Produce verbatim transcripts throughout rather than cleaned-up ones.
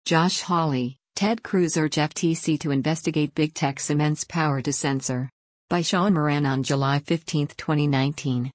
Josh Hawley, Ted Cruz urge F T C to investigate big tech's immense power to censor. By Sean Moran on July fifteenth, twenty nineteen.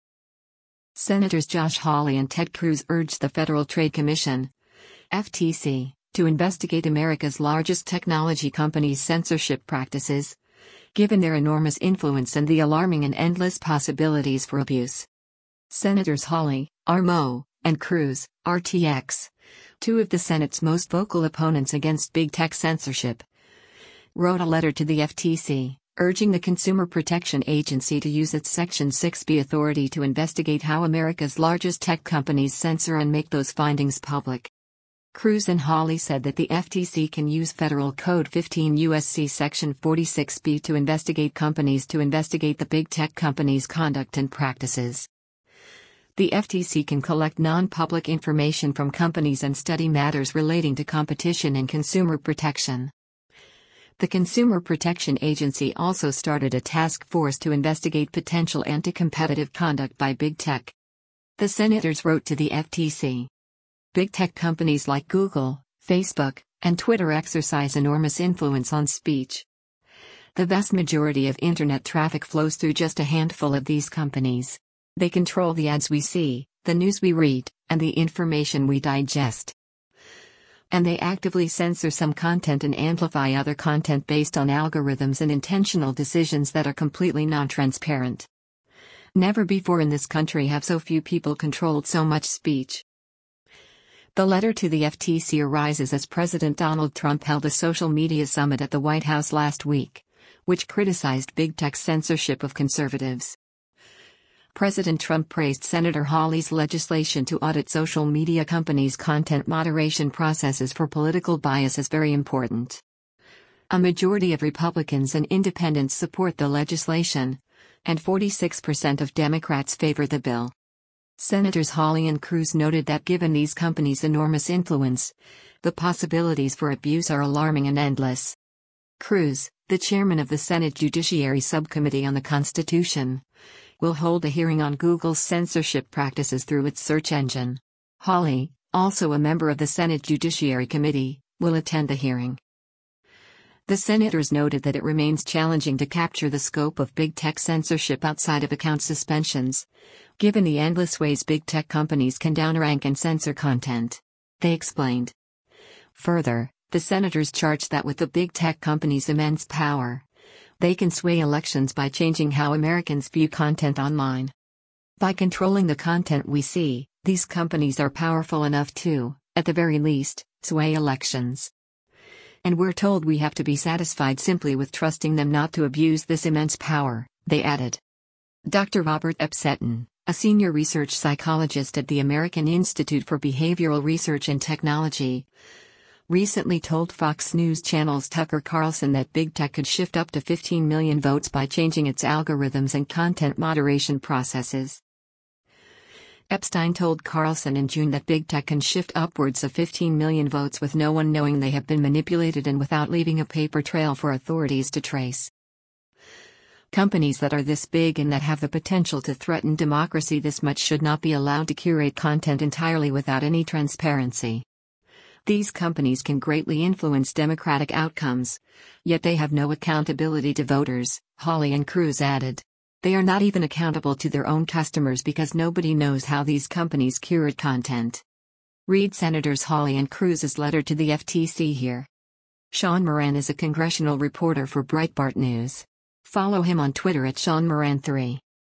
Senators Josh Hawley and Ted Cruz urged the Federal Trade Commission, F T C, to investigate America's largest technology companies' censorship practices, given their enormous influence and the alarming and endless possibilities for abuse. Senators Hawley, R M O, and Cruz, R T X, two of the Senate's most vocal opponents against big tech censorship, wrote a letter to the F T C, urging the Consumer Protection Agency to use its Section six B authority to investigate how America's largest tech companies censor and make those findings public. Cruz and Hawley said that the F T C can use Federal Code fifteen U S C Section forty-six B to investigate companies to investigate the big tech companies' conduct and practices. The F T C can collect non-public information from companies and study matters relating to competition and consumer protection. The Consumer Protection Agency also started a task force to investigate potential anti-competitive conduct by big tech. The senators wrote to the F T C. Big tech companies like Google, Facebook, and Twitter exercise enormous influence on speech. The vast majority of internet traffic flows through just a handful of these companies. They control the ads we see, the news we read, and the information we digest. And they actively censor some content and amplify other content based on algorithms and intentional decisions that are completely non-transparent. Never before in this country have so few people controlled so much speech. The letter to the F T C arises as President Donald Trump held a social media summit at the White House last week, which criticized big tech censorship of conservatives. President Trump praised Senator Hawley's legislation to audit social media companies' content moderation processes for political bias as very important. A majority of Republicans and independents support the legislation, and forty-six percent of Democrats favor the bill. Senators Hawley and Cruz noted that given these companies' enormous influence, the possibilities for abuse are alarming and endless. Cruz, the chairman of the Senate Judiciary Subcommittee on the Constitution, will hold a hearing on Google's censorship practices through its search engine. Hawley, also a member of the Senate Judiciary Committee, will attend the hearing. The senators noted that it remains challenging to capture the scope of big tech censorship outside of account suspensions, given the endless ways big tech companies can downrank and censor content. They explained. Further, the senators charged that with the big tech companies' immense power, they can sway elections by changing how Americans view content online. By controlling the content we see, these companies are powerful enough to, at the very least, sway elections. And we're told we have to be satisfied simply with trusting them not to abuse this immense power, they added. Doctor Robert Epstein, a senior research psychologist at the American Institute for Behavioral Research and Technology, recently told Fox News Channel's Tucker Carlson that big tech could shift up to fifteen million votes by changing its algorithms and content moderation processes. Epstein told Carlson in June that big tech can shift upwards of fifteen million votes with no one knowing they have been manipulated and without leaving a paper trail for authorities to trace. Companies that are this big and that have the potential to threaten democracy this much should not be allowed to curate content entirely without any transparency. These companies can greatly influence democratic outcomes, yet they have no accountability to voters, Hawley and Cruz added. They are not even accountable to their own customers because nobody knows how these companies curate content. Read Senators Hawley and Cruz's letter to the F T C here. Sean Moran is a congressional reporter for Breitbart News. Follow him on Twitter at Sean Moran three.